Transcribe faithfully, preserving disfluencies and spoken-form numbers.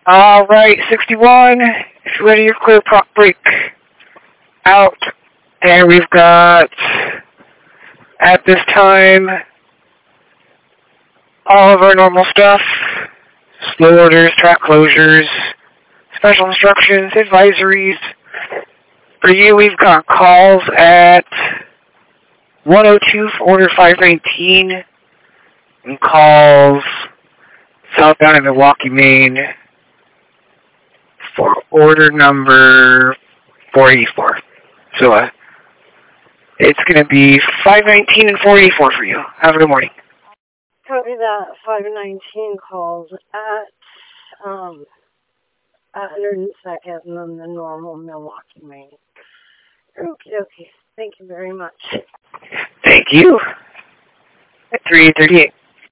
All right, sixty-one. If you're ready, your clear prop break out. And we've got, at this time, all of our normal stuff. Slow orders, track closures, special instructions, advisories. For you, we've got calls at one oh two for order five nineteen and calls southbound in Milwaukee, Maine for order number four eighty-four. So uh, it's going to be five nineteen and four eighty-four for you. Have a good morning. Copy that. five nineteen calls at um at one hundred second and then the normal Milwaukee, Maine. Okay, okay. Thank you very much. Thank you. At three thirty-eight.